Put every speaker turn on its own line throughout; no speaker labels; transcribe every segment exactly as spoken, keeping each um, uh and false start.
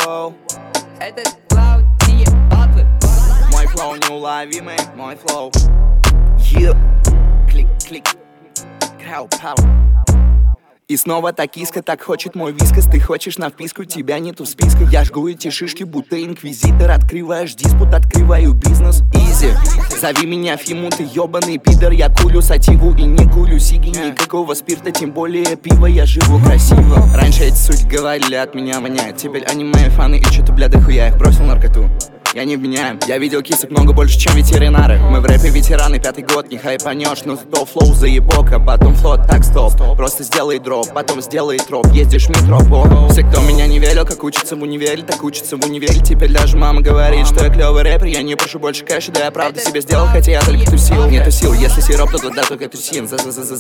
Воу.
Это Клаудия Батлы.
Мой флоу неуловимый, мой флоу. Yeah. Клик, клик. Крау, пау. И снова токийска, так хочет мой вискас. Ты хочешь на вписку, тебя нету в списках. Я жгу эти шишки, будто инквизитор. Открываешь диспут, открываю бизнес. Изи, зови меня Фиму, ты ёбаный пидор. Я курю сативу и не курю сиги. Никакого спирта, тем более пива. Я живу красиво. Раньше эти суки говорили, от меня воняет. Теперь они мои фаны, и чё-то, бля, дохуя их бросил наркоту. Я не вменяем, я видел кисок много больше, чем ветеринары. Мы в рэпе ветераны, пятый год, не хайпанешь. Но зато флоу заебока, потом флот, так стоп. Просто сделай дроп, потом сделай троп. Ездишь в метро, бо. Все, кто меня не верил, как учится в универе, так учится в универе. Теперь даже мама говорит, что я клёвый рэпер. Я не прошу больше кэша, да я правда себе сделал, хотя я только тусил. Нету сил, если сироп, то туда только тусин.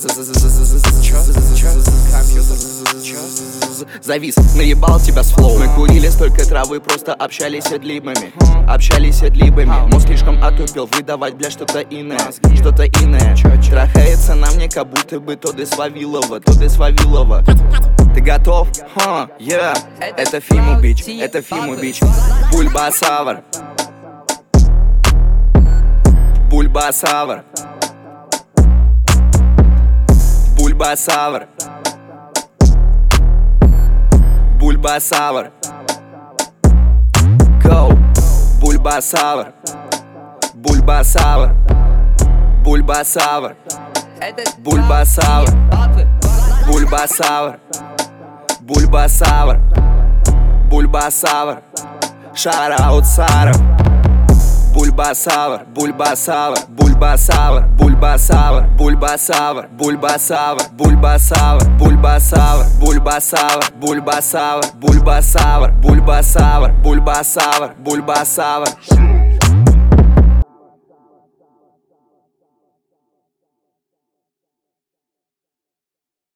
Завис, наебал тебя с флоу. Мы курили столько травы, просто общались с эдлибами. Общались с эдлибами. Мозг слишком отупил, выдавать, бля, что-то иное. Что-то иное. Трахается на мне, как будто бы то дес Вавилова, то дес Вавилова. Ты готов? Ха, yeah. Это Фиму, бич, это Фиму, бич. Бульбасавр. Бульбасавр. Бульбасавр. Бульбасавр. Go. Бульбасавр. Бульбасавр. Бульбасавр. Бульбасавр. Бульбасавр. Бульбасавр. Бульбасавр. Шараут Саров. Бульбасавр, Бульбасавр, Бульбасавр, Бульбасавр, Бульбасавр, Бульбасавр, Бульбасавр, Бульбасавр, Бульбасавр, Бульбасавр, Бульбасавр, Бульбасавр, Бульбасавр, Бульбасавр.